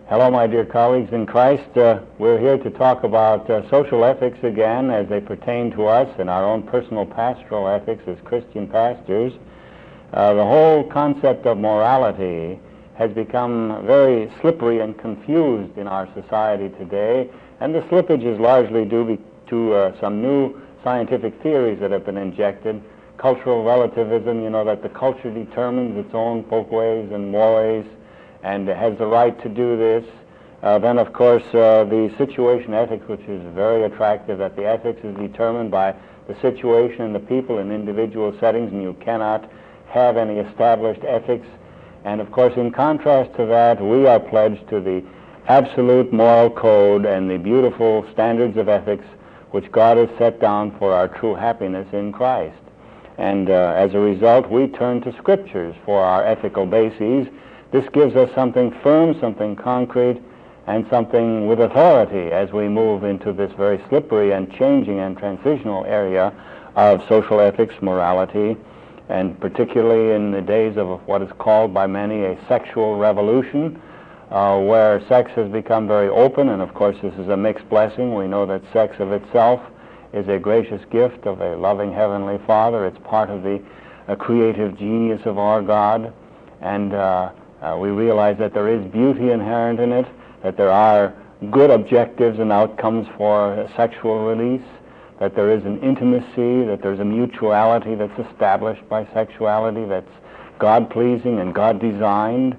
Hello, my dear colleagues in Christ. We're here to talk about social ethics again as they pertain to us and our own personal pastoral ethics as Christian pastors. The whole concept of morality has become very slippery and confused in our society today, and the slippage is largely due to some new scientific theories that have been injected. Cultural relativism, that the culture determines its own folkways and mores and has the right to do this. Then, of course, the situation ethics, which is very attractive, that the ethics is determined by the situation and the people in individual settings, and you cannot have any established ethics. And, of course, in contrast to that, we are pledged to the absolute moral code and the beautiful standards of ethics which God has set down for our true happiness in Christ. And as a result, we turn to Scriptures for our ethical bases. This gives us something firm, something concrete, and something with authority as we move into this very slippery and changing and transitional area of social ethics, morality, and particularly in the days of what is called by many a sexual revolution, where sex has become very open, and of course this is a mixed blessing. We know that sex of itself is a gracious gift of a loving Heavenly Father. It's part of the creative genius of our God, and we realize that there is beauty inherent in it, that there are good objectives and outcomes for sexual release, that there is an intimacy, that there's a mutuality that's established by sexuality that's God-pleasing and God-designed.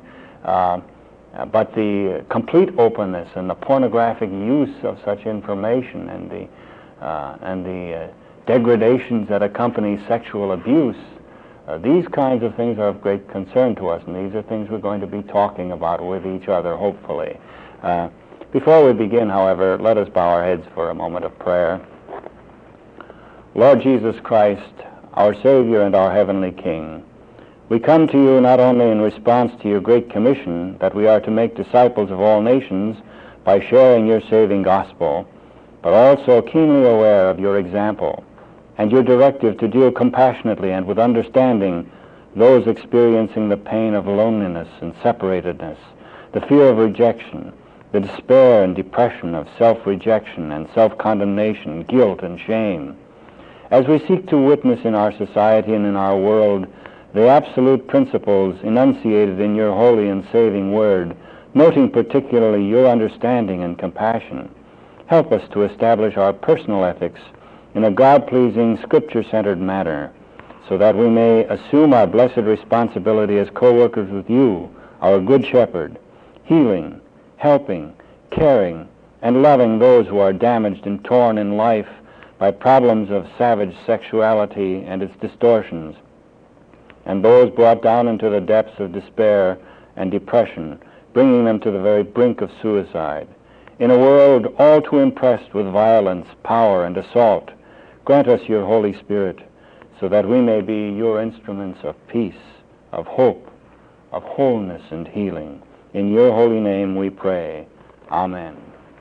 But the complete openness and the pornographic use of such information and the degradations that accompany sexual abuse, these kinds of things are of great concern to us, and these are things we're going to be talking about with each other, hopefully. Before we begin, however, let us bow our heads for a moment of prayer. Lord Jesus Christ, our Savior and our Heavenly King, we come to you not only in response to your great commission that we are to make disciples of all nations by sharing your saving gospel, but also keenly aware of your example and your directive to deal compassionately and with understanding those experiencing the pain of loneliness and separatedness, the fear of rejection, the despair and depression of self-rejection and self-condemnation, guilt and shame. As we seek to witness in our society and in our world the absolute principles enunciated in your holy and saving word, noting particularly your understanding and compassion, help us to establish our personal ethics in a God-pleasing, Scripture-centered manner, so that we may assume our blessed responsibility as co-workers with you, our Good Shepherd, healing, helping, caring, and loving those who are damaged and torn in life by problems of savage sexuality and its distortions, and those brought down into the depths of despair and depression, bringing them to the very brink of suicide. In a world all too impressed with violence, power, and assault, grant us your Holy Spirit, so that we may be your instruments of peace, of hope, of wholeness and healing. In your holy name we pray. Amen.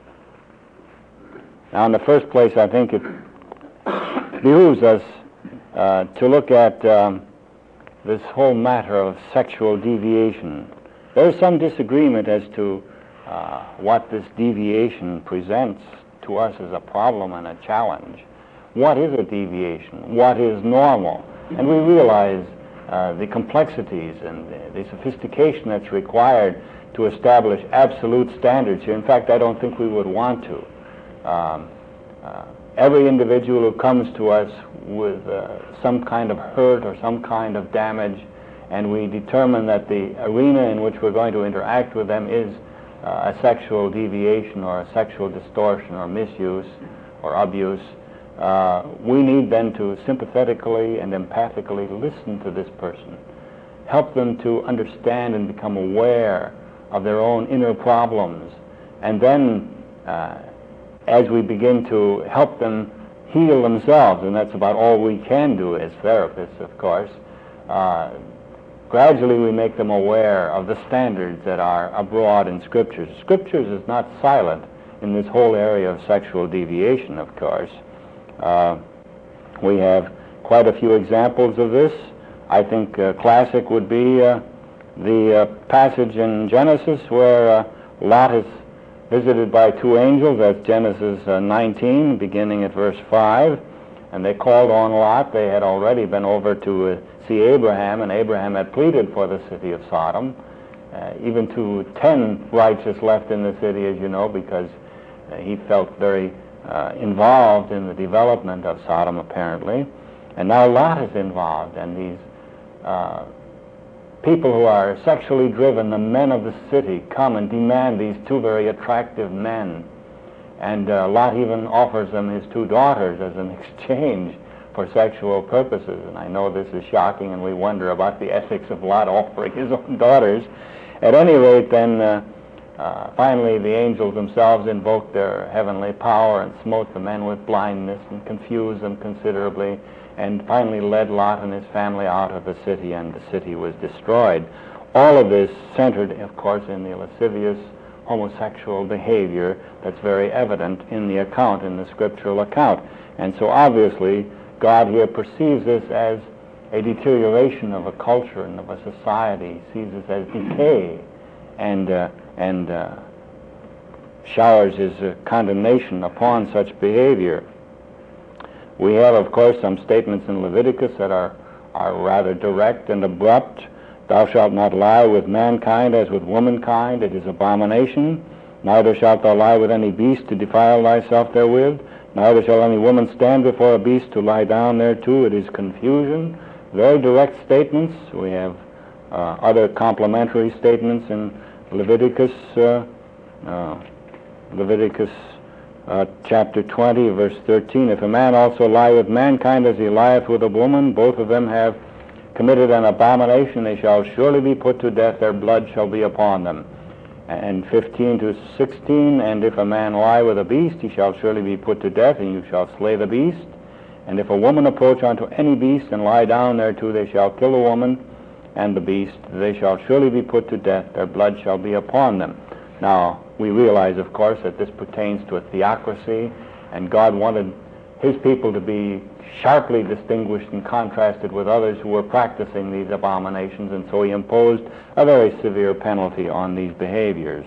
Now, in the first place, I think it behooves us to look at this whole matter of sexual deviation. There is some disagreement as to what this deviation presents to us as a problem and a challenge. What is a deviation? What is normal? And we realize the complexities and the sophistication that's required to establish absolute standards here. In fact, I don't think we would want to. Every individual who comes to us with some kind of hurt or some kind of damage, and we determine that the arena in which we're going to interact with them is a sexual deviation or a sexual distortion or misuse or abuse, we need then to sympathetically and empathically listen to this person, help them to understand and become aware of their own inner problems, and then as we begin to help them heal themselves, and that's about all we can do as therapists, of course, gradually we make them aware of the standards that are abroad in Scriptures. Scriptures is not silent in this whole area of sexual deviation, of course. We have quite a few examples of this. I think classic would be the passage in Genesis where Lot is visited by two angels. That's Genesis 19, beginning at verse 5. And they called on Lot. They had already been over to see Abraham, and Abraham had pleaded for the city of Sodom, even to 10 righteous left in the city, as you know, because he felt very involved in the development of Sodom, apparently. And now Lot is involved, and these people who are sexually driven, the men of the city, come and demand these two very attractive men. And Lot even offers them his two daughters as an exchange for sexual purposes. And I know this is shocking, and we wonder about the ethics of Lot offering his own daughters. At any rate, then, finally the angels themselves invoked their heavenly power and smote the men with blindness and confused them considerably, and finally led Lot and his family out of the city, and the city was destroyed. All of this centered, of course, in the lascivious homosexual behavior that's very evident in the account, in the scriptural account. And so obviously God here perceives this as a deterioration of a culture and of a society. He sees this as decay, and showers his condemnation upon such behavior. We have, of course, some statements in Leviticus that are rather direct and abrupt. Thou shalt not lie with mankind as with womankind, it is abomination. Neither shalt thou lie with any beast to defile thyself therewith. Neither shall any woman stand before a beast to lie down thereto, it is confusion. Very direct statements. We have other complementary statements in Leviticus, chapter 20, verse 13. If a man also lie with mankind as he lieth with a woman, both of them have committed an abomination, they shall surely be put to death, their blood shall be upon them. And 15 to 16, and if a man lie with a beast, he shall surely be put to death, and you shall slay the beast. And if a woman approach unto any beast and lie down thereto, they shall kill the woman and the beast, they shall surely be put to death, their blood shall be upon them. Now, we realize, of course, that this pertains to a theocracy, and God wanted his people to be sharply distinguished and contrasted with others who were practicing these abominations, and so he imposed a very severe penalty on these behaviors.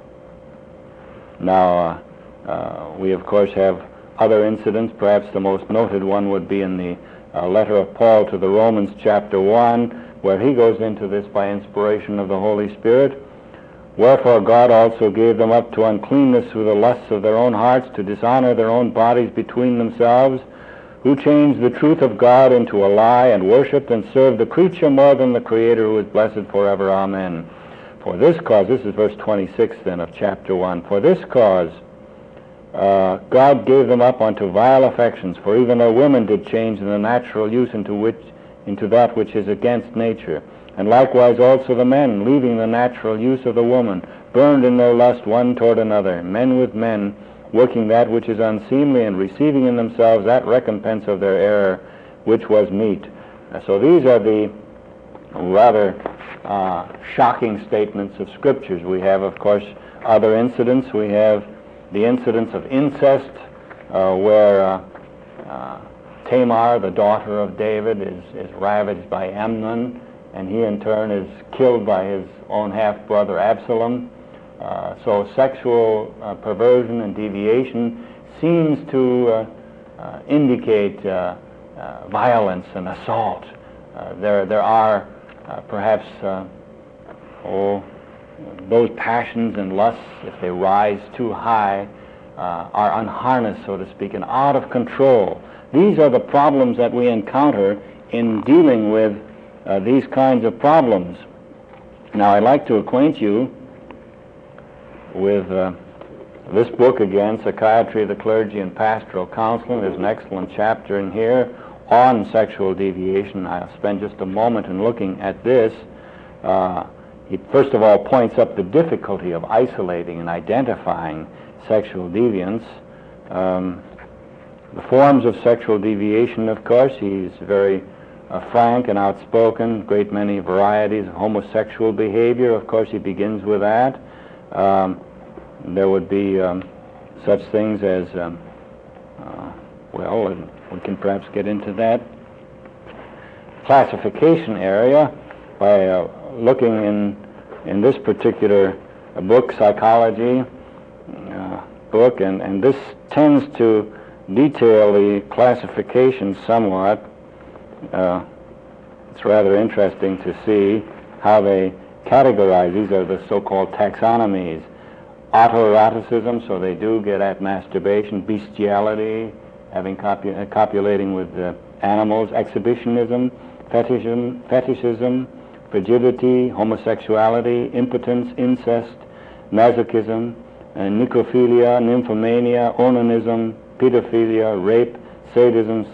Now, we of course have other incidents. Perhaps the most noted one would be in the letter of Paul to the Romans, chapter 1, where he goes into this by inspiration of the Holy Spirit. Wherefore God also gave them up to uncleanness through the lusts of their own hearts, to dishonor their own bodies between themselves, who changed the truth of God into a lie, and worshipped and served the creature more than the Creator, who is blessed forever. Amen. For this cause, this is verse 26 then of chapter 1, for this cause God gave them up unto vile affections, for even their women did change the natural use into that which is against nature. And likewise also the men, leaving the natural use of the woman, burned in their lust one toward another, men with men, working that which is unseemly, and receiving in themselves that recompense of their error which was meet. So these are the rather shocking statements of Scriptures. We have, of course, other incidents. We have the incidents of incest, where Tamar, the daughter of David, is ravaged by Amnon, and he in turn is killed by his own half-brother Absalom. So sexual perversion and deviation seems to indicate violence and assault. There are perhaps those passions and lusts, if they rise too high, are unharnessed, so to speak, and out of control. These are the problems that we encounter in dealing with these kinds of problems. Now, I'd like to acquaint you with this book again, Psychiatry of the Clergy and Pastoral Counseling. There's an excellent chapter in here on sexual deviation. I'll spend just a moment in looking at this. He first of all points up the difficulty of isolating and identifying sexual deviance. The forms of sexual deviation, of course, he's very frank and outspoken, great many varieties of homosexual behavior. Of course, he begins with that. There would be such things as, well, we can perhaps get into that classification area by looking in this particular book, psychology book, and this tends to detail the classification somewhat. It's rather interesting to see how they categorize. These are the so-called taxonomies. Autoeroticism, so they do get at masturbation. Bestiality, having copulating with animals. Exhibitionism, fetishism, frigidity, homosexuality, impotence, incest, masochism, necrophilia, nymphomania, onanism, pedophilia, rape, sadism,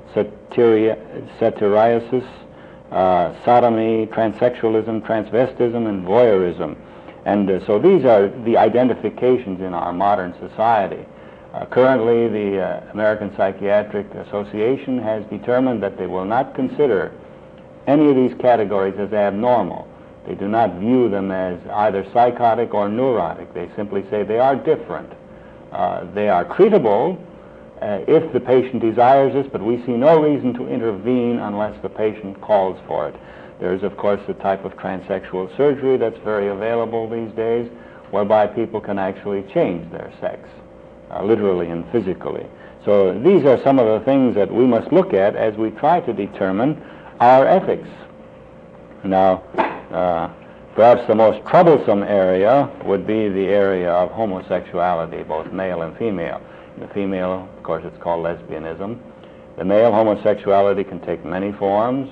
satyriasis, sodomy, transsexualism, transvestism, and voyeurism. And so these are the identifications in our modern society. Currently, the American Psychiatric Association has determined that they will not consider any of these categories as abnormal. They do not view them as either psychotic or neurotic. They simply say they are different. They are treatable if the patient desires this, but we see no reason to intervene unless the patient calls for it. There is, of course, the type of transsexual surgery that's very available these days, whereby people can actually change their sex, literally and physically. So these are some of the things that we must look at as we try to determine our ethics. Now, perhaps the most troublesome area would be the area of homosexuality, both male and female. The female, of course, it's called lesbianism. The male homosexuality can take many forms.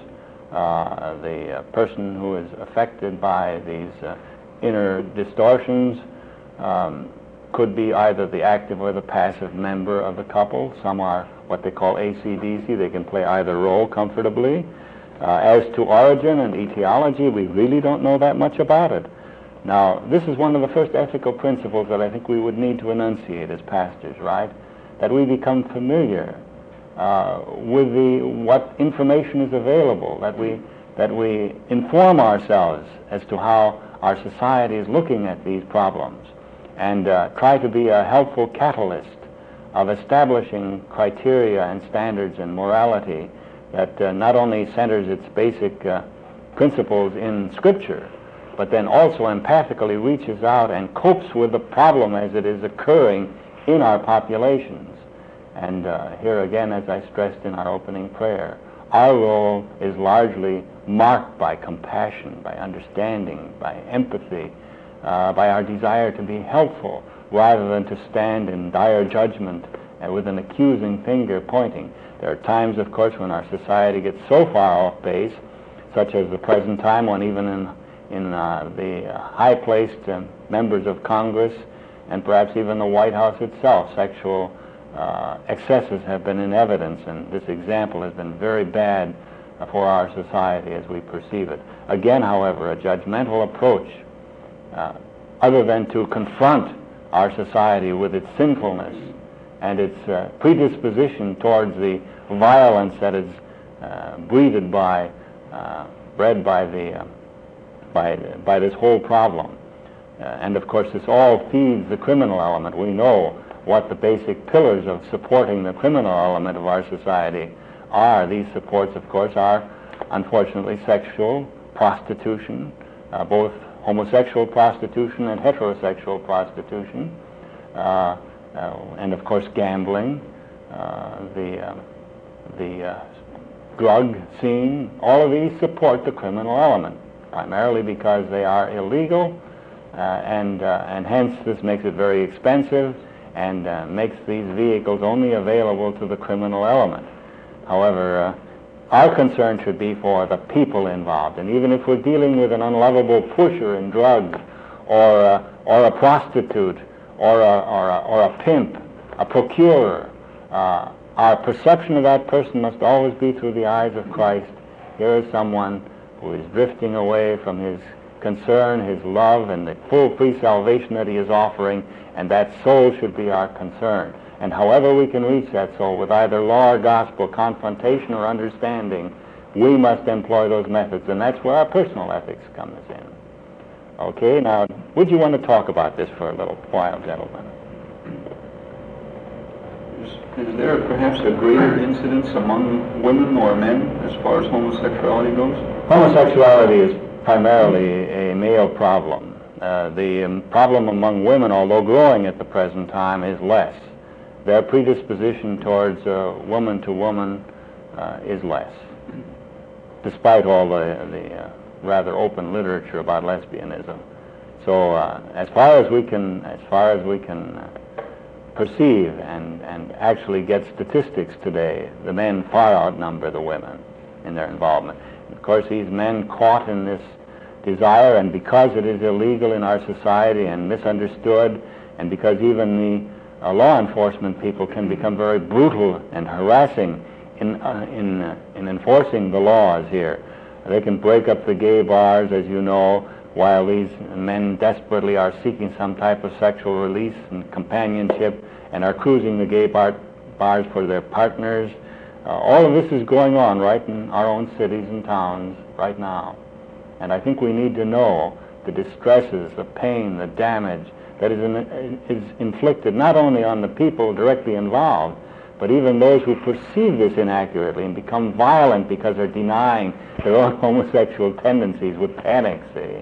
The person who is affected by these inner distortions could be either the active or the passive member of the couple. Some are what they call AC/DC. They can play either role comfortably. As to origin and etiology, we really don't know that much about it. Now, this is one of the first ethical principles that I think we would need to enunciate as pastors, right? That we become familiar with what information is available, that we inform ourselves as to how our society is looking at these problems, and try to be a helpful catalyst of establishing criteria and standards and morality that not only centers its basic principles in Scripture, but then also empathically reaches out and copes with the problem as it is occurring in our populations. And here again, as I stressed in our opening prayer, our role is largely marked by compassion, by understanding, by empathy, by our desire to be helpful, rather than to stand in dire judgment with an accusing finger pointing. There are times, of course, when our society gets so far off base, such as the present time, when even in the high-placed members of Congress and perhaps even the White House itself, sexual excesses have been in evidence, and this example has been very bad for our society as we perceive it. Again, however, a judgmental approach, other than to confront our society with its sinfulness and its predisposition towards the violence that is bred by this whole problem. And of course, this all feeds the criminal element. We know what the basic pillars of supporting the criminal element of our society are. These supports, of course, are unfortunately sexual prostitution, both homosexual prostitution and heterosexual prostitution, and of course gambling, the drug scene. All of these support the criminal element, primarily because they are illegal, and hence this makes it very expensive and makes these vehicles only available to the criminal element. However, our concern should be for the people involved, and even if we're dealing with an unlovable pusher in drugs, or a prostitute, or a pimp, a procurer, our perception of that person must always be through the eyes of Christ. Here is someone who is drifting away from his concern, his love, and the full free salvation that he is offering, and that soul should be our concern. And however we can reach that soul, with either law or gospel, confrontation or understanding, we must employ those methods, and that's where our personal ethics comes in. Okay, now, would you want to talk about this for a little while, gentlemen? Is there perhaps a greater incidence among women or men as far as homosexuality goes? Homosexuality is primarily a male problem. The problem among women, although growing at the present time, is less. Their predisposition towards woman to woman is less, despite all the rather open literature about lesbianism. So as far as we can perceive and actually get statistics today, the men far outnumber the women in their involvement. Of course, these men caught in this desire, and because it is illegal in our society and misunderstood, and because even the law enforcement people can become very brutal and harassing in enforcing the laws here. They can break up the gay bars, as you know, while these men desperately are seeking some type of sexual release and companionship and are cruising the gay bars for their partners. All of this is going on right in our own cities and towns right now. And I think we need to know the distresses, the pain, the damage that is inflicted not only on the people directly involved, but even those who perceive this inaccurately and become violent because they're denying their own homosexual tendencies with panic, see.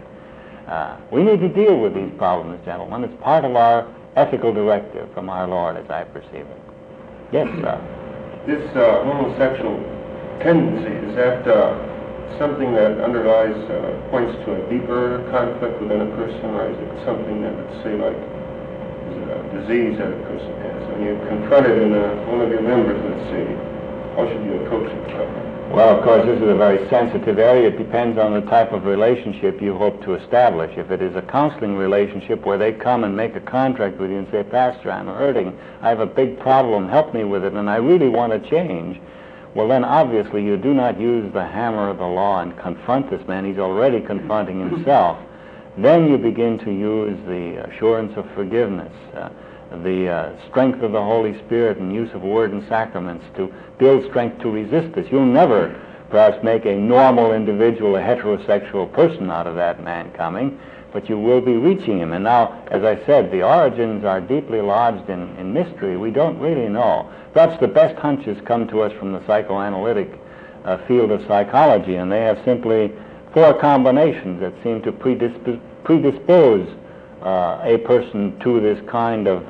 We need to deal with these problems, gentlemen. It's part of our ethical directive from our Lord, as I perceive it. Yes, sir. This homosexual tendency, is that something that underlies, points to a deeper conflict within a person, or is it something that, let's say, like, is it a disease that a person has? When you're confronted in one of your members, let's say, how should you approach it? Well, of course, this is a very sensitive area. It depends on the type of relationship you hope to establish. If it is a counseling relationship where they come and make a contract with you and say, Pastor, I'm hurting, I have a big problem, help me with it, and I really want to change, well, then obviously you do not use the hammer of the law and confront this man. He's already confronting himself. Then you begin to use the assurance of forgiveness, the strength of the Holy Spirit and use of word and sacraments to build strength to resist this. You'll never perhaps make a normal individual, a heterosexual person out of that man coming, but you will be reaching him. And now, as I said, the origins are deeply lodged in mystery. We don't really know. Perhaps the best hunches come to us from the psychoanalytic field of psychology, and they have simply 4 combinations that seem to predispose a person to this kind of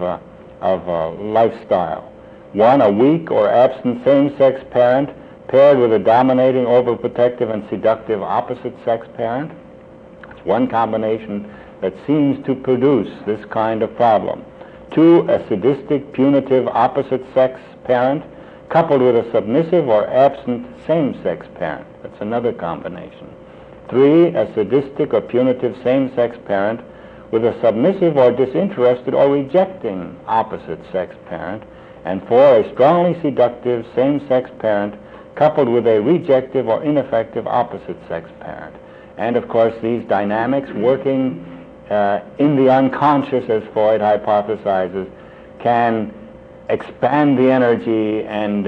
lifestyle. 1, a weak or absent same-sex parent paired with a dominating, overprotective, and seductive opposite-sex parent. It's one combination that seems to produce this kind of problem. 2, a sadistic, punitive, opposite-sex parent coupled with a submissive or absent same-sex parent. That's another combination. 3, a sadistic or punitive same-sex parent with a submissive or disinterested or rejecting opposite-sex parent. And 4, a strongly seductive same-sex parent coupled with a rejective or ineffective opposite-sex parent. And of course, these dynamics working in the unconscious, as Freud hypothesizes, can expand the energy and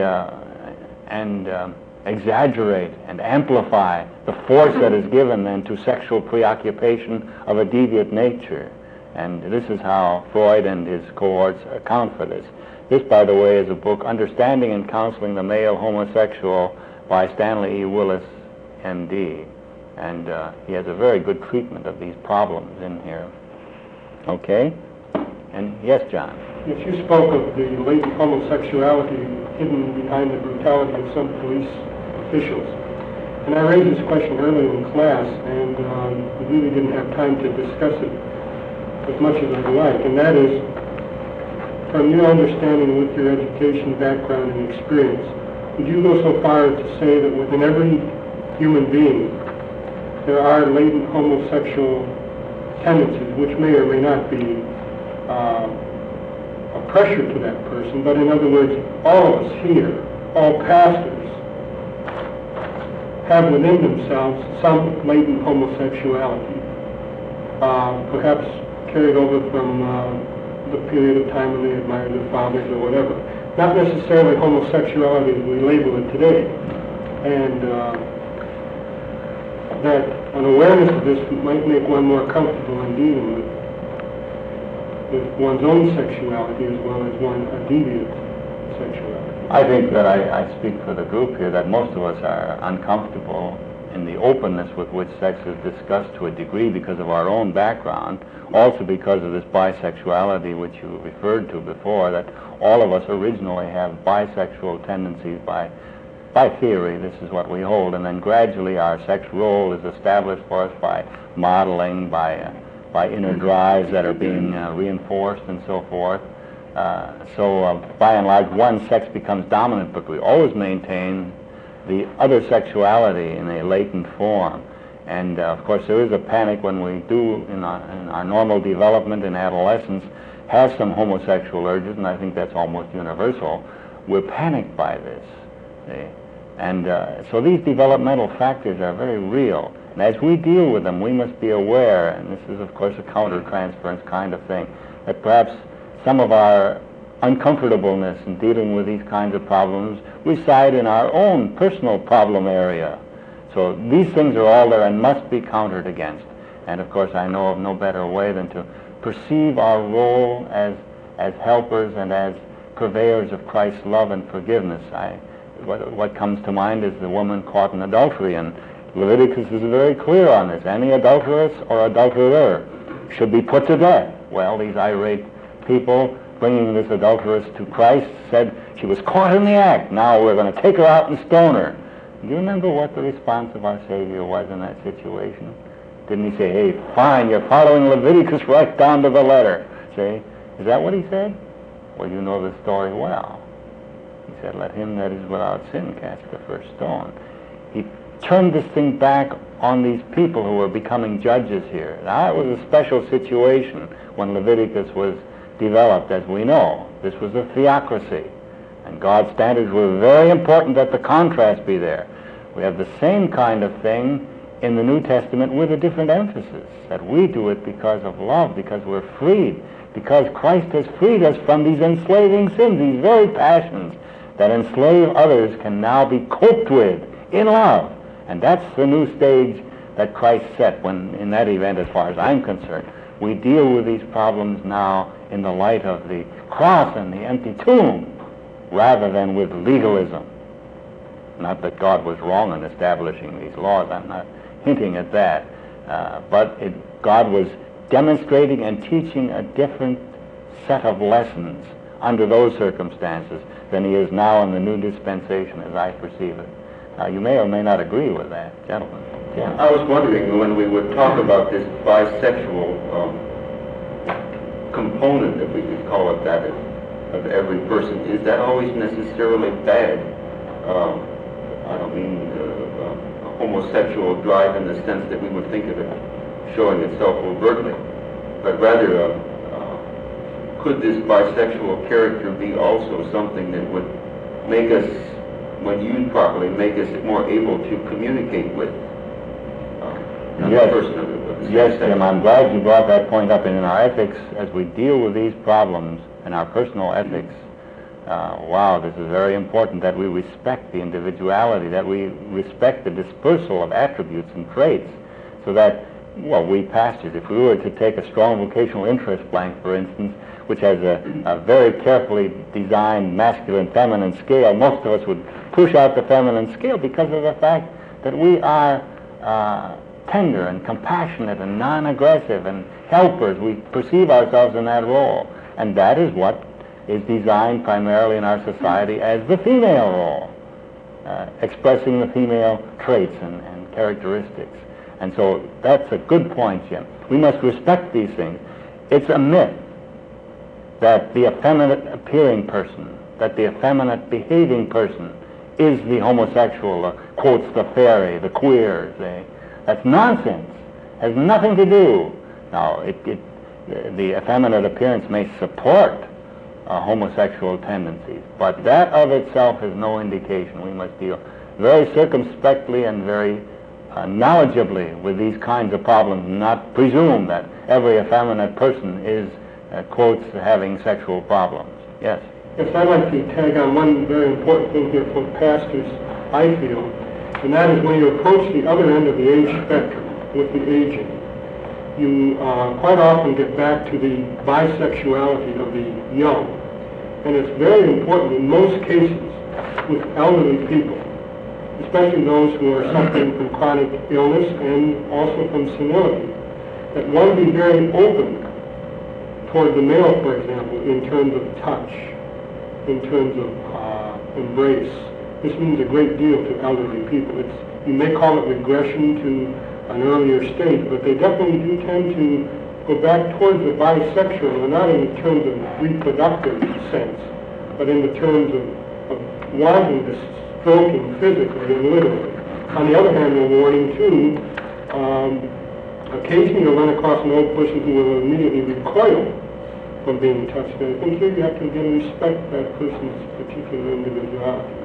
exaggerate and amplify the force that is given then to sexual preoccupation of a deviant nature. And this is how Freud and his cohorts account for this. This, by the way, is a book, Understanding and Counseling the Male Homosexual, by Stanley E. Willis, M.D. And he has a very good treatment of these problems in here. Okay? And yes, John? Yes, you spoke of the latent homosexuality hidden behind the brutality of some police officials. And I raised this question earlier in class, and we really didn't have time to discuss it as much as I'd like. And that is, from your understanding with your education, background, and experience, would you go so far as to say that within every human being there are latent homosexual tendencies, which may or may not be a pressure to that person, but in other words, all of us here, all pastors, have within themselves some latent homosexuality, perhaps carried over from the period of time when they admired their fathers or whatever. Not necessarily homosexuality as we label it today. And that an awareness of this might make one more comfortable in dealing with one's own sexuality as well as a deviant sexuality. I think that I speak for the group here that most of us are uncomfortable in the openness with which sex is discussed to a degree because of our own background, also because of this bisexuality which you referred to before, that all of us originally have bisexual tendencies by theory. This is what we hold, and then gradually our sex role is established for us by modeling, by inner drives that are being reinforced and so forth. So by and large, one sex becomes dominant, but we always maintain the other sexuality in a latent form. And of course, there is a panic when we do, in our normal development in adolescence, have some homosexual urges, and I think that's almost universal. We're panicked by this. See? And so these developmental factors are very real. And as we deal with them, we must be aware, and this is, of course, a countertransference kind of thing, that perhaps some of our uncomfortableness in dealing with these kinds of problems reside in our own personal problem area. So these things are all there and must be countered against. And of course, I know of no better way than to perceive our role as helpers and as purveyors of Christ's love and forgiveness. What comes to mind is the woman caught in adultery, and Leviticus is very clear on this. Any adulteress or adulterer should be put to death. Well, these irate people bringing this adulteress to Christ said she was caught in the act. Now we're going to take her out and stone her. Do you remember what the response of our Savior was in that situation? Didn't he say, hey, fine, you're following Leviticus right down to the letter? See? Is that what he said? Well, you know the story well. He said, let him that is without sin cast the first stone. He turned this thing back on these people who were becoming judges here. Now, it was a special situation when Leviticus was developed, as we know. This was a theocracy, and God's standards were very important that the contrast be there. We have the same kind of thing in the New Testament with a different emphasis, that we do it because of love, because we're freed, because Christ has freed us from these enslaving sins, these very passions that enslave others can now be coped with in love. And that's the new stage that Christ set when, in that event, as far as I'm concerned, we deal with these problems now in the light of the cross and the empty tomb, rather than with legalism. Not that God was wrong in establishing these laws, I'm not hinting at that, but God was demonstrating and teaching a different set of lessons under those circumstances than he is now in the new dispensation as I perceive it. Now, you may or may not agree with that, gentlemen. Yeah. I was wondering, when we would talk about this bisexual component, if we could call it that, of every person, is that always necessarily bad? I don't mean a homosexual drive in the sense that we would think of it showing itself overtly, but rather could this bisexual character be also something that would make us, when used properly, make us more able to communicate with another person of the same sex? Tim, I'm glad you brought that point up. And in our ethics, as we deal with these problems, in our personal ethics, wow, this is very important that we respect the individuality, that we respect the dispersal of attributes and traits, so that, well, we pastors, if we were to take a strong vocational interest blank, for instance, which has a very carefully designed masculine-feminine scale, most of us would push out the feminine scale because of the fact that we are tender and compassionate and non-aggressive and helpers. We perceive ourselves in that role. And that is what is designed primarily in our society as the female role, expressing the female traits and characteristics. And so that's a good point, Jim. We must respect these things. It's a myth that the effeminate appearing person, that the effeminate behaving person is the homosexual, quotes the fairy, the queer. That's nonsense. Has nothing to do. Now, the effeminate appearance may support homosexual tendencies, but that of itself is no indication. We must deal very circumspectly and very knowledgeably with these kinds of problems, and not presume that every effeminate person is, quotes, having sexual problems. Yes? Yes, I'd like to tag on one very important thing here for pastors, I feel, and that is when you approach the other end of the age spectrum with the aging, you quite often get back to the bisexuality of the young. And it's very important in most cases with elderly people especially those who are suffering from chronic illness and also from senility, that one be very open toward the male, for example, in terms of touch, in terms of embrace. This means a great deal to elderly people. You may call it regression to an earlier state, but they definitely do tend to go back towards the bisexual, and not in the terms of reproductive sense, but in the terms of wanting this stroking physically and literally. On the other hand, we're warning too, occasionally you'll run across an old person who will immediately recoil from being touched. And I think here you have to again respect that person's particular individuality.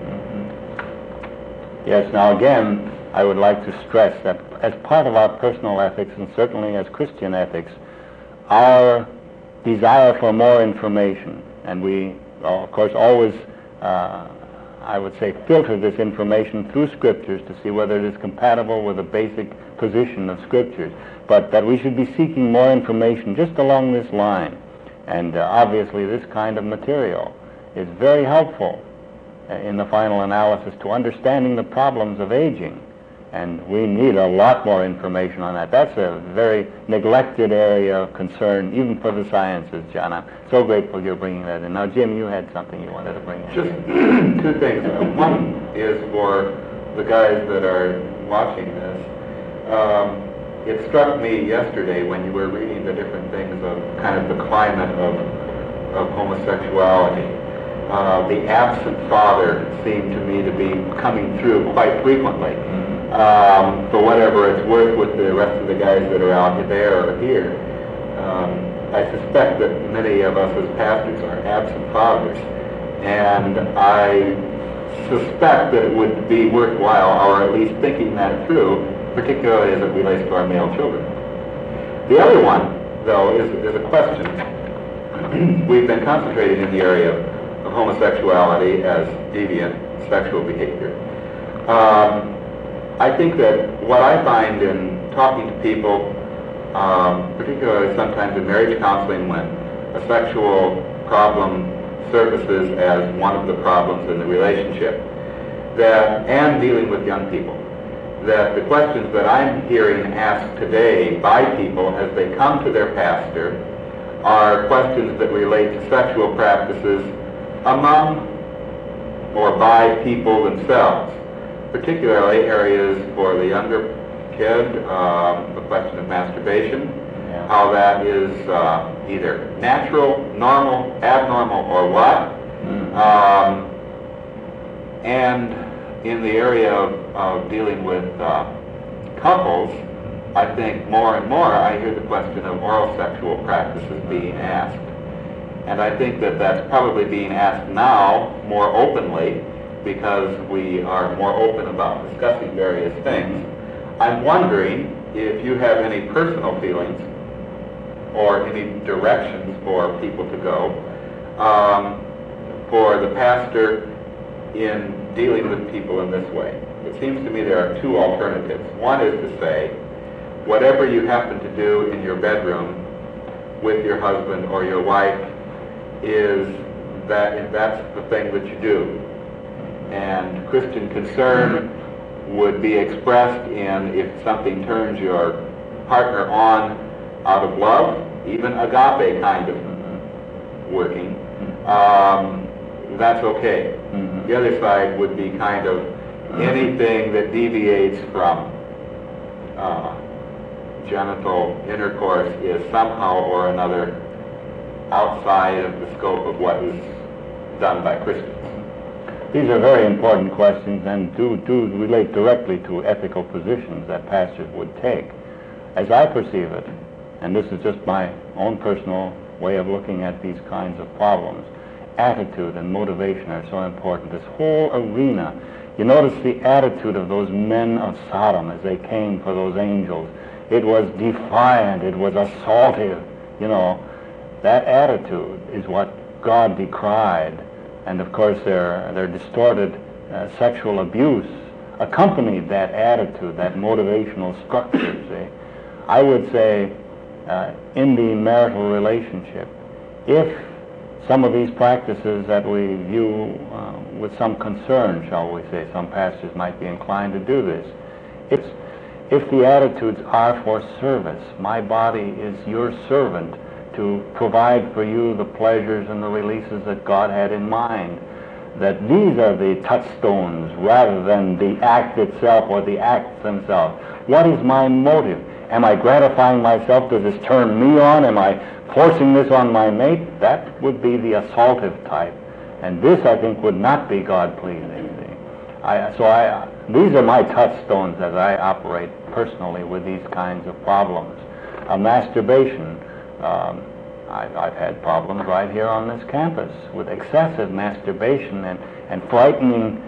Yes, now again, I would like to stress that as part of our personal ethics, and certainly as Christian ethics, our desire for more information, and we, of course, always, I would say, filter this information through Scriptures to see whether it is compatible with the basic position of Scriptures, but that we should be seeking more information just along this line. And obviously this kind of material is very helpful in the final analysis to understanding the problems of aging. And we need a lot more information on that. That's a very neglected area of concern, even for the sciences, John. I'm so grateful you're bringing that in. Now, Jim, you had something you wanted to bring in. Just two things. One is for the guys that are watching this. It struck me yesterday when you were reading the different things of kind of the climate of homosexuality. The absent father seemed to me to be coming through quite frequently. For whatever it's worth with the rest of the guys that are out there or here. I suspect that many of us as pastors are absent fathers, and I suspect that it would be worthwhile, or at least thinking that through, particularly as it relates to our male children. The other one, though, is a question. We've been concentrating in the area of homosexuality as deviant sexual behavior. I think that what I find in talking to people, particularly sometimes in marriage counseling when a sexual problem surfaces as one of the problems in the relationship, and dealing with young people, that the questions that I'm hearing asked today by people as they come to their pastor are questions that relate to sexual practices among or by people themselves, particularly areas for the younger kid, the question of masturbation, how that is either natural, normal, abnormal, or what. And in the area of dealing with couples, I think more and more I hear the question of oral sexual practices being asked. And I think that that's probably being asked now more openly because we are more open about discussing various things. I'm wondering if you have any personal feelings or any directions for people to go for the pastor in dealing with people in this way. It seems to me there are two alternatives. One is to say, whatever you happen to do in your bedroom with your husband or your wife that's the thing that you do. And Christian concern would be expressed in if something turns your partner on out of love, even agape kind of working, that's okay. The other side would be kind of anything that deviates from genital intercourse is somehow or another outside of the scope of what is done by Christians. These are very important questions and do relate directly to ethical positions that pastors would take. As I perceive it, and this is just my own personal way of looking at these kinds of problems, attitude and motivation are so important. This whole arena, you notice the attitude of those men of Sodom as they came for those angels. It was defiant, it was assaultive, That attitude is what God decried. And of course their distorted sexual abuse accompanied that attitude, that motivational structure. I would say in the marital relationship, if some of these practices that we view with some concern, shall we say. Some pastors might be inclined to do this. If the attitudes are for service, my body is your servant to provide for you the pleasures and the releases that God had in mind, that these are the touchstones rather than the act itself or the acts themselves. What is my motive? Am I gratifying myself? Does this turn me on? Am I forcing this on my mate? That would be the assaultive type. And this, I think, would not be God-pleasing. These are my touchstones as I operate personally with these kinds of problems. Masturbation. I've had problems right here on this campus with excessive masturbation and frightening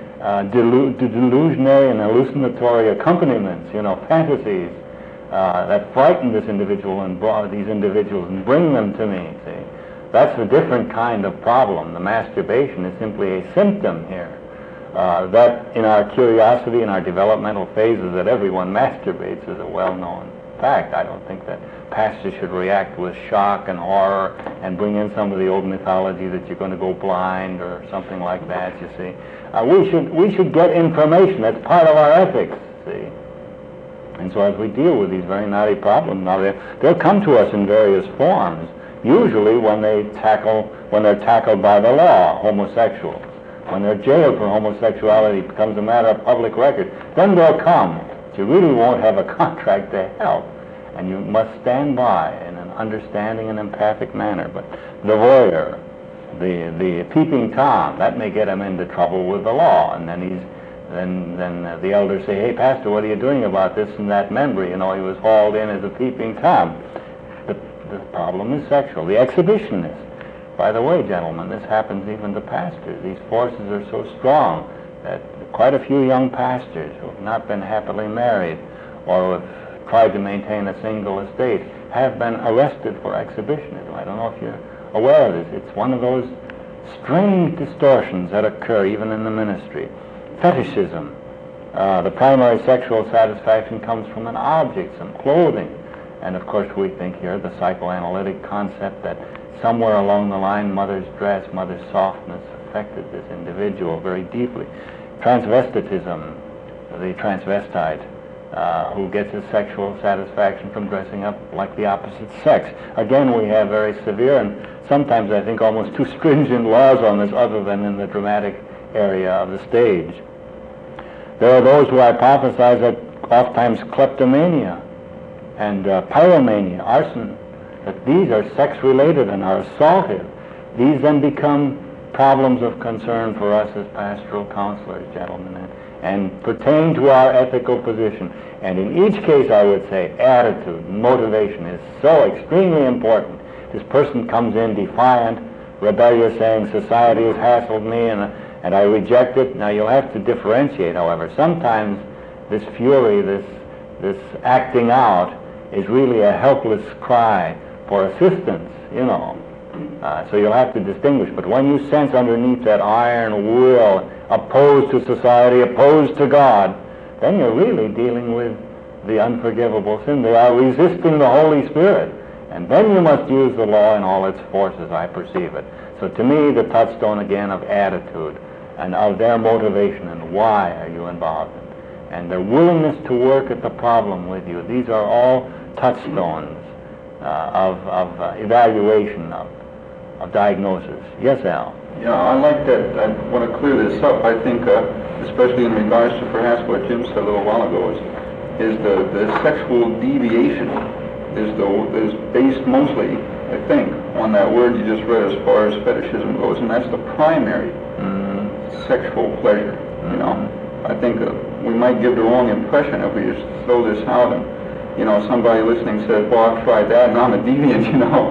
delusionary and hallucinatory accompaniments, fantasies that frighten this individual and these individuals and bring them to me. See, that's a different kind of problem. The masturbation is simply a symptom here. That in our curiosity, in our developmental phases, that everyone masturbates is a well-known fact. I don't think that pastors should react with shock and horror and bring in some of the old mythology that you're going to go blind or something like that, you see. We should get information. That's part of our ethics, see. And so as we deal with these very knotty problems, now they'll come to us in various forms. Usually when they're tackled by the law, homosexuals. When they're jailed for homosexuality, it becomes a matter of public record. Then they'll come. You really won't have a contract to help, and you must stand by in an understanding and empathic manner. But the voyeur, the peeping Tom, that may get him into trouble with the law, and then the elders say, "Hey, Pastor, what are you doing about this and that member? He was hauled in as a peeping Tom." The problem is sexual. The exhibitionist. By the way, gentlemen, this happens even to pastors. These forces are so strong that quite a few young pastors who have not been happily married or who have tried to maintain a single estate have been arrested for exhibitionism. I don't know if you're aware of this. It's one of those strange distortions that occur even in the ministry. Fetishism. The primary sexual satisfaction comes from an object, some clothing. And of course we think here the psychoanalytic concept that somewhere along the line mother's dress, mother's softness affected this individual very deeply. Transvestitism, the transvestite who gets his sexual satisfaction from dressing up like the opposite sex. Again, we have very severe and sometimes I think almost too stringent laws on this other than in the dramatic area of the stage. There are those who hypothesize that oftentimes kleptomania and pyromania, arson, that these are sex-related and are assaultive. These then become problems of concern for us as pastoral counselors, gentlemen, and pertain to our ethical position. And in each case, I would say, attitude, motivation is so extremely important. This person comes in defiant, rebellious, saying, society has hassled me and I reject it. Now, you'll have to differentiate, however. Sometimes this fury, this acting out, is really a helpless cry for assistance, so you'll have to distinguish. But when you sense underneath that iron will, opposed to society, opposed to God, then you're really dealing with the unforgivable sin. They are resisting the Holy Spirit. And then you must use the law in all its forces, I perceive it. So to me, the touchstone again of attitude and of their motivation and why are you involved in, and their willingness to work at the problem with you. These are all touchstones of evaluation, of diagnosis. Yes, Al? Yeah, I like that. I want to clear this up. I think, especially in regards to perhaps what Jim said a little while ago, is the sexual deviation is based mostly, I think, on that word you just read as far as fetishism goes, and that's the primary sexual pleasure. I think we might give the wrong impression if we just throw this out and somebody listening says, "Well, I've tried that and I'm a deviant."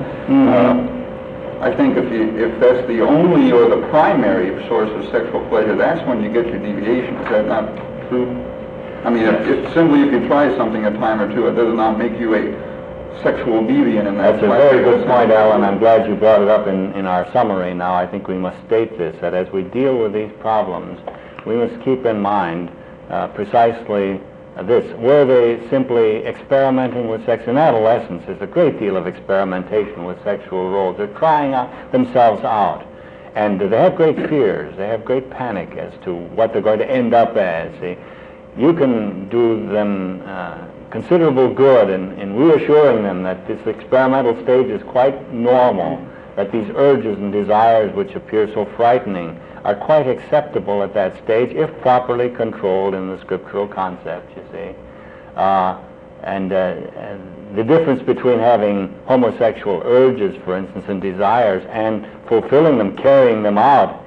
I think if that's the only or the primary source of sexual pleasure, that's when you get your deviation. Is that not true? I mean, if you try something a time or two, it does not make you a sexual deviant. And that's a very good point, Alan. I'm glad you brought it up in our summary. Now, I think we must state this, that as we deal with these problems, we must keep in mind precisely this. Were they simply experimenting with sex? In adolescence, there's a great deal of experimentation with sexual roles. They're trying themselves out. And they have great fears. They have great panic as to what they're going to end up as. You can do them considerable good in reassuring them that this experimental stage is quite normal, that these urges and desires which appear so frightening are quite acceptable at that stage if properly controlled in the scriptural concept, you see. And the difference between having homosexual urges, for instance, and desires, and fulfilling them, carrying them out,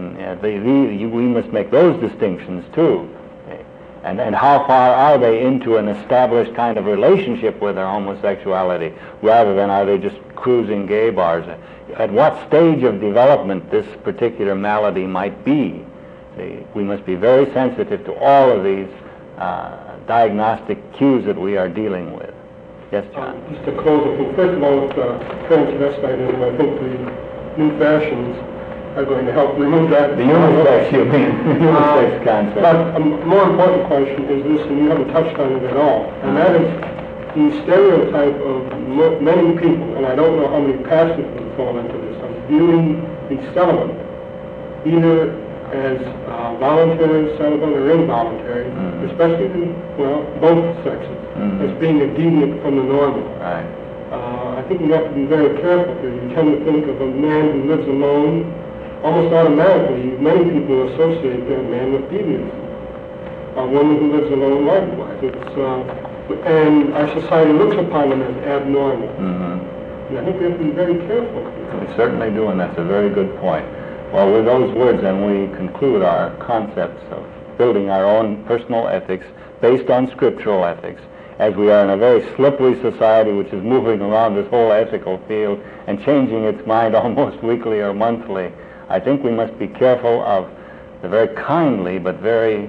we must make those distinctions too. And how far are they into an established kind of relationship with their homosexuality, rather than are they just cruising gay bars? At what stage of development this particular malady might be. We must be very sensitive to all of these diagnostic cues that we are dealing with. Yes, John? Just to close it, first of all, with transvestitism, I think the new fashions are going to help remove that. The unisex, you mean? Unisex concept. But a more important question is this, and you haven't touched on it at all, and that is the stereotype of many people, and I don't know how many pastors would fall into this, of viewing the celibate either as voluntary celibate or involuntary, especially in, both sexes, as being a deviant from the normal. Right. I think we have to be very careful here. You tend to think of a man who lives alone, almost automatically, many people associate that man with deviance. A woman who lives alone, likewise. And our society looks upon them as abnormal. And I think we have to be very careful. We certainly do, and that's a very good point. Well, with those words, then, we conclude our concepts of building our own personal ethics based on scriptural ethics, as we are in a very slippery society which is moving around this whole ethical field and changing its mind almost weekly or monthly. I think we must be careful of the very kindly but very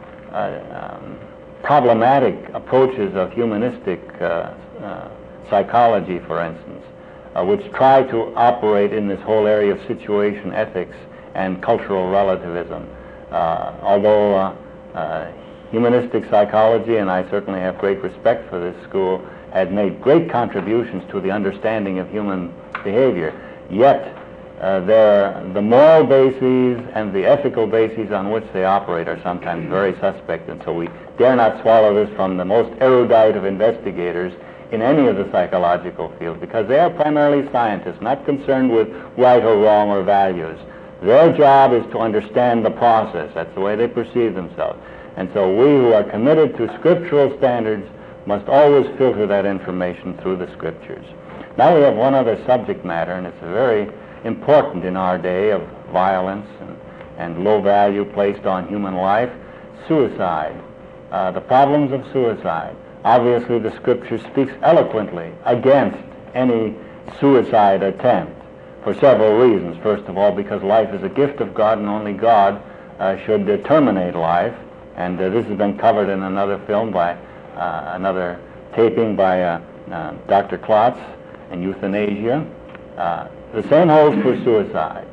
problematic approaches of humanistic psychology, for instance, which try to operate in this whole area of situation ethics and cultural relativism. Although humanistic psychology, and I certainly have great respect for this school, had made great contributions to the understanding of human behavior, yet the moral bases and the ethical bases on which they operate are sometimes very suspect, and so we dare not swallow this from the most erudite of investigators in any of the psychological fields, because they are primarily scientists, not concerned with right or wrong or values. Their job is to understand the process. That's the way they perceive themselves. And so we who are committed to scriptural standards must always filter that information through the scriptures. Now we have one other subject matter, and it's very important in our day of violence and low value placed on human life: suicide, the problems of suicide. Obviously, the Scripture speaks eloquently against any suicide attempt for several reasons. First of all, because life is a gift of God, and only God should terminate life. And this has been covered in another film by another taping by Dr. Klotz and euthanasia. The same holds for suicide.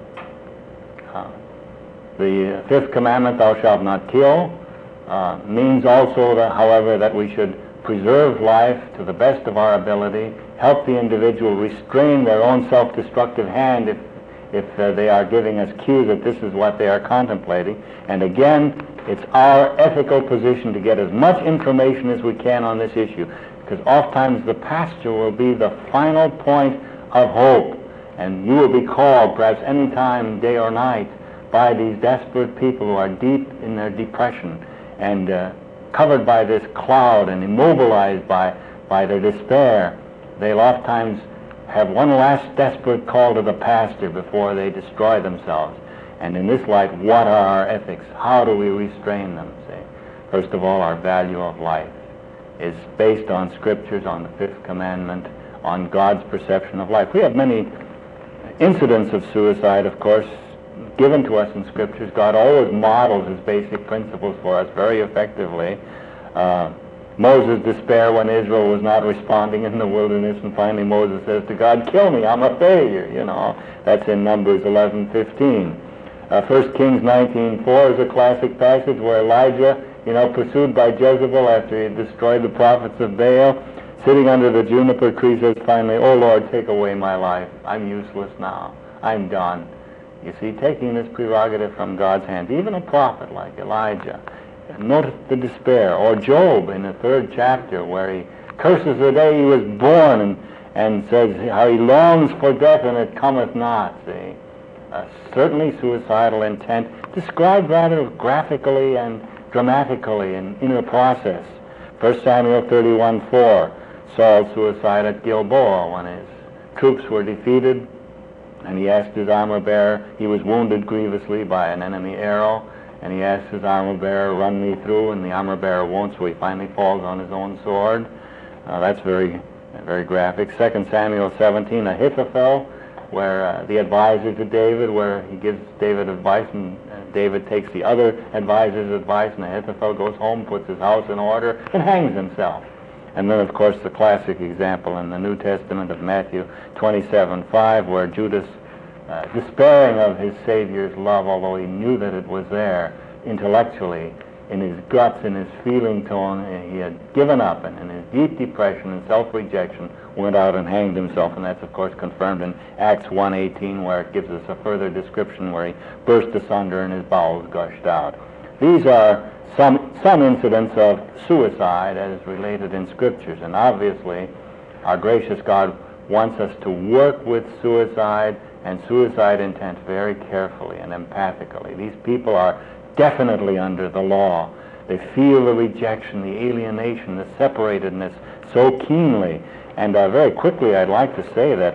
The fifth commandment, thou shalt not kill, means also, however, that we should preserve life to the best of our ability, help the individual restrain their own self-destructive hand if they are giving us cues that this is what they are contemplating. And again, it's our ethical position to get as much information as we can on this issue, because oftentimes the pastor will be the final point of hope, and you will be called perhaps any time, day or night, by these desperate people who are deep in their depression and covered by this cloud and immobilized by their despair. They'll oftentimes have one last desperate call to the pastor before they destroy themselves. And in this light, what are our ethics? How do we restrain them? Say, first of all, our value of life is based on scriptures, on the fifth commandment, on God's perception of life. We have many incidents of suicide, of course, given to us in scriptures. God always models his basic principles for us very effectively. Moses' despair when Israel was not responding in the wilderness, and finally Moses says to God, kill me, I'm a failure, That's in Numbers 11:15. 1 Kings 19:4 is a classic passage where Elijah pursued by Jezebel after he had destroyed the prophets of Baal, sitting under the juniper tree, says finally, "Oh Lord, take away my life. I'm useless now. I'm done." You see, taking this prerogative from God's hands, even a prophet like Elijah. Notice the despair. Or Job in the 3rd chapter, where he curses the day he was born and says how he longs for death and it cometh not. See, certainly suicidal intent, described rather graphically and dramatically in the process. 1 Samuel 31:4, Saul's suicide at Gilboa when his troops were defeated, and he asked his armor-bearer, he was wounded grievously by an enemy arrow, and he asked his armor-bearer, "Run me through," and the armor-bearer won't, so he finally falls on his own sword. That's very, very graphic. 2 Samuel 17, Ahithophel, where the advisor to David, where he gives David advice, and David takes the other advisor's advice, and Ahithophel goes home, puts his house in order, and hangs himself. And then, of course, the classic example in the New Testament of Matthew 27:5, where Judas, despairing of his Savior's love, although he knew that it was there intellectually, in his guts, in his feeling tone, he had given up, and in his deep depression and self-rejection, went out and hanged himself. And that's, of course, confirmed in Acts 1:18, where it gives us a further description where he burst asunder and his bowels gushed out. These are some incidents of suicide as related in Scriptures, and obviously our gracious God wants us to work with suicide and suicide intent very carefully and empathically. These people are definitely under the law. They feel the rejection, the alienation, the separatedness so keenly. And very quickly I'd like to say that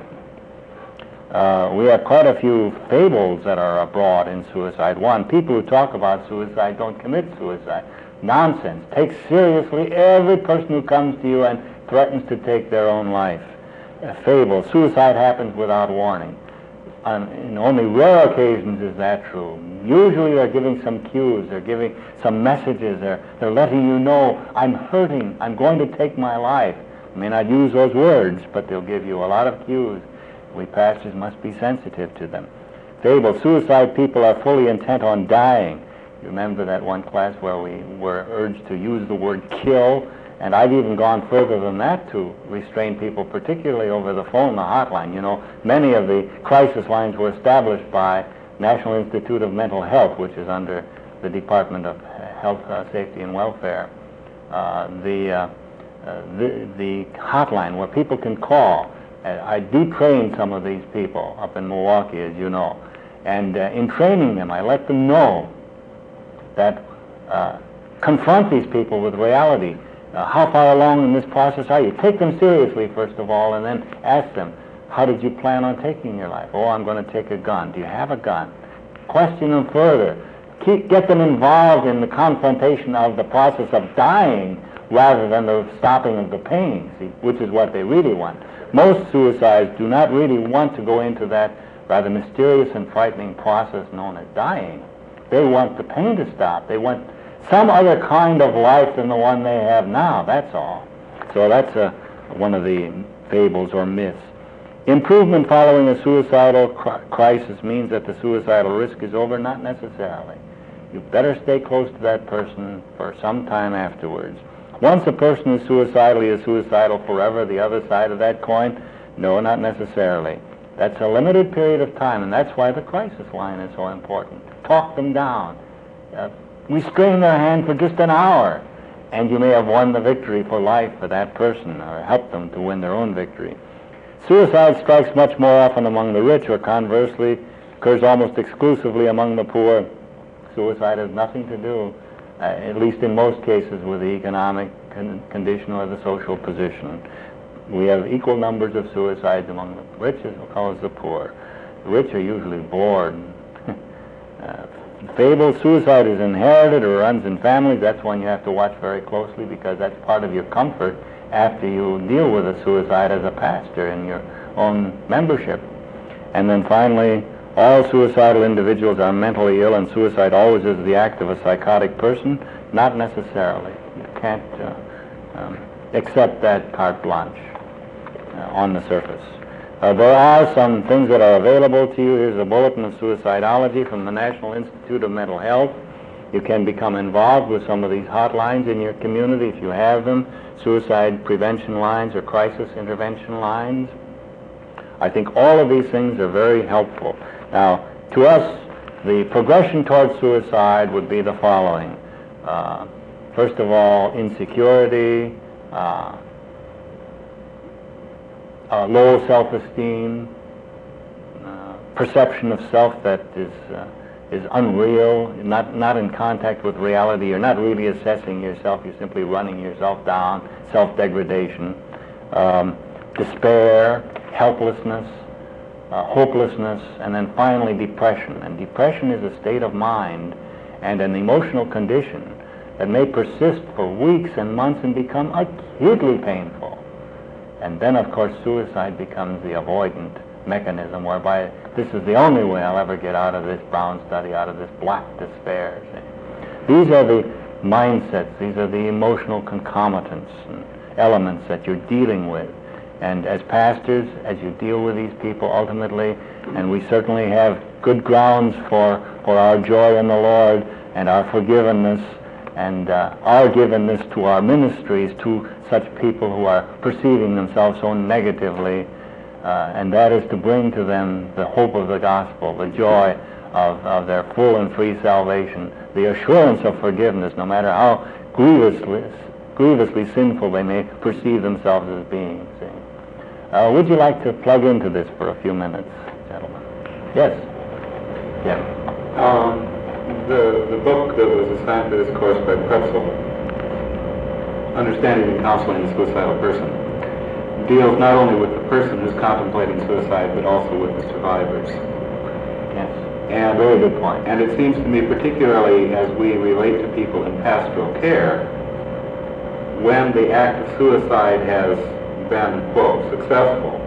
we have quite a few fables that are abroad in suicide. One, people who talk about suicide don't commit suicide. Nonsense. Take seriously every person who comes to you and threatens to take their own life. A fable. Suicide happens without warning. In only rare occasions is that true. Usually they're giving some cues, they're giving some messages, they're letting you know, "I'm hurting, I'm going to take my life." They may not use those words, but they'll give you a lot of cues. We pastors must be sensitive to them. Fable. Suicide people are fully intent on dying. You remember that one class where we were urged to use the word kill, and I've even gone further than that to restrain people, particularly over the phone, the hotline. Many of the crisis lines were established by National Institute of Mental Health, which is under the Department of Health, Safety, and Welfare. The hotline where people can call. I do train some of these people up in Milwaukee, as you know. And in training them, I let them know that confront these people with reality. How far along in this process are you? Take them seriously, first of all, and then ask them, how did you plan on taking your life? "Oh, I'm going to take a gun." "Do you have a gun?" Question them further. Get them involved in the confrontation of the process of dying rather than the stopping of the pain, see, which is what they really want. Most suicides do not really want to go into that rather mysterious and frightening process known as dying. They want the pain to stop. They want some other kind of life than the one they have now, that's all. So that's one of the fables or myths. Improvement following a suicidal crisis means that the suicidal risk is over? Not necessarily. You better stay close to that person for some time afterwards. Once a person is suicidal forever, the other side of that coin? No, not necessarily. That's a limited period of time, and that's why the crisis line is so important. Talk them down. Restrain their hand for just an hour, and you may have won the victory for life for that person, or helped them to win their own victory. Suicide strikes much more often among the rich, or conversely, occurs almost exclusively among the poor. Suicide has nothing to do, at least in most cases, with the economic condition or the social position. We have equal numbers of suicides among the rich as well as the poor. The rich are usually bored. Fable, suicide is inherited or runs in families. That's one you have to watch very closely, because that's part of your comfort after you deal with a suicide as a pastor in your own membership. And then finally, all suicidal individuals are mentally ill, and suicide always is the act of a psychotic person. Not necessarily. You can't accept that carte blanche on the surface. There are some things that are available to you. Here's a bulletin of suicidology from the National Institute of Mental Health. You can become involved with some of these hotlines in your community if you have them, suicide prevention lines or crisis intervention lines. I think all of these things are very helpful. Now, to us, the progression towards suicide would be the following. First of all, insecurity, low self-esteem, perception of self that is unreal, not in contact with reality. You're not really assessing yourself. You're simply running yourself down, self-degradation, despair, helplessness, hopelessness, and then finally depression. And depression is a state of mind and an emotional condition that may persist for weeks and months and become acutely painful. And then, of course, suicide becomes the avoidant mechanism whereby this is the only way I'll ever get out of this brown study, out of this black despair. See? These are the mindsets, these are the emotional concomitants and elements that you're dealing with. And as pastors, as you deal with these people ultimately, and we certainly have good grounds for our joy in the Lord and our forgiveness and our givenness to our ministries to such people who are perceiving themselves so negatively, and that is to bring to them the hope of the gospel, the joy of their full and free salvation, the assurance of forgiveness, no matter how grievously sinful they may perceive themselves as being. See? Would you like to plug into this for a few minutes, gentlemen? Yes. Yeah. The book that was assigned to this course by Pretzel, Understanding and Counseling the Suicidal Person, deals not only with the person who's contemplating suicide, but also with the survivors. Yes. And very good point. And it seems to me, particularly as we relate to people in pastoral care, when the act of suicide has been, quote, successful,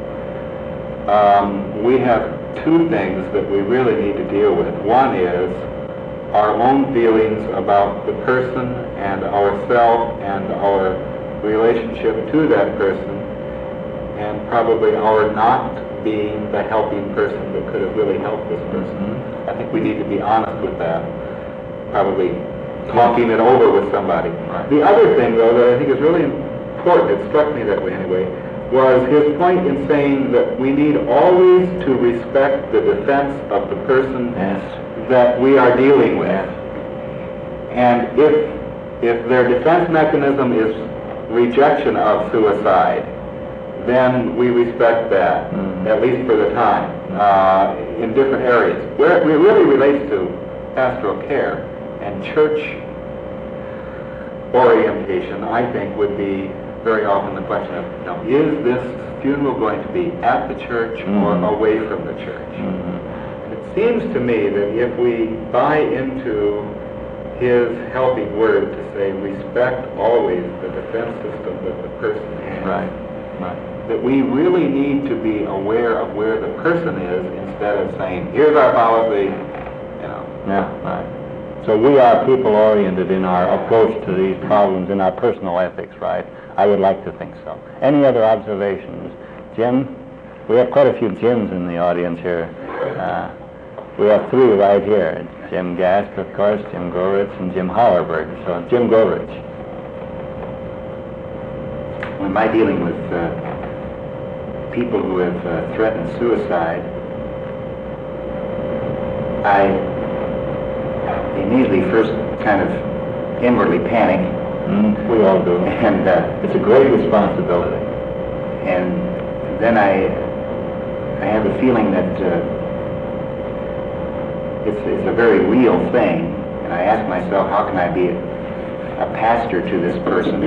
we have two things that we really need to deal with. One is our own feelings about the person and ourself and our relationship to that person, and probably our not being the helping person that could have really helped this person. Mm-hmm. I think we need to be honest with that, probably talking it over with somebody. Right. The other thing, though, that I think is really important, it struck me that way anyway, was his point in saying that we need always to respect the defense of the person that we are dealing with. And if their defense mechanism is rejection of suicide, then we respect that, at least for the time, in different areas. Where it really relates to pastoral care and church orientation, I think, would be very often the question of, is this funeral going to be at the church or away from the church? And it seems to me that if we buy into his helping word to say, respect always the defense system that the person has, Right. that we really need to be aware of where the person is instead of saying, here's our policy, Yeah, right. So we are people-oriented in our approach to these problems, in our personal ethics, right? I would like to think so. Any other observations? Jim? We have quite a few Jims in the audience here. We have three right here. Jim Gast, of course, Jim Goritz, and Jim Hauerberg. So Jim Goritz. When by dealing with people who have threatened suicide, I immediately first kind of inwardly panic. We all do. And it's a great responsibility. And then I have a feeling that it's a very real thing, and I ask myself, how can I be a pastor to this person?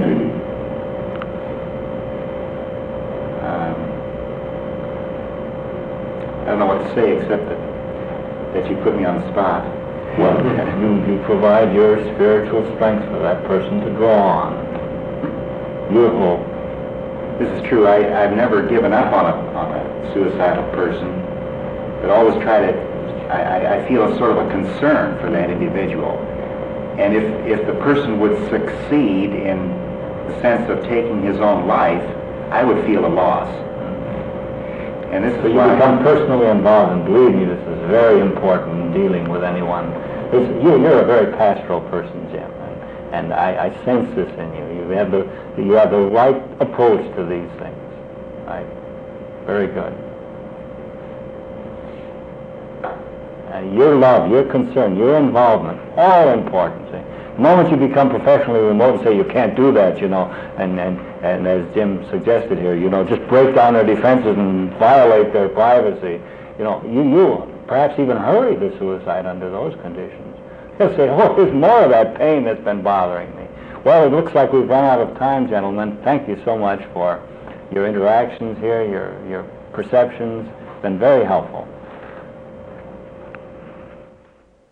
I don't know what to say except that you put me on the spot. Well, you provide your spiritual strength for that person to draw on. Your hope. This is true. I've never given up on a suicidal person, but always try to. I feel a sort of a concern for that individual, and if the person would succeed in the sense of taking his own life, I would feel a loss. And this So is you why become personally involved, and believe me, this is very important in dealing with anyone You're a very pastoral person, Jim, and I sense this in you. You have the right approach to these things. Right? Very good. And your love, your concern, your involvement, all important. See? The moment you become professionally remote and say you can't do that, and as Jim suggested here, just break down their defenses and violate their privacy, you perhaps even hurry the suicide under those conditions. You'll say, oh, there's more of that pain that's been bothering me. Well, it looks like we've run out of time, gentlemen. Thank you so much for your interactions here, your perceptions. It's been very helpful.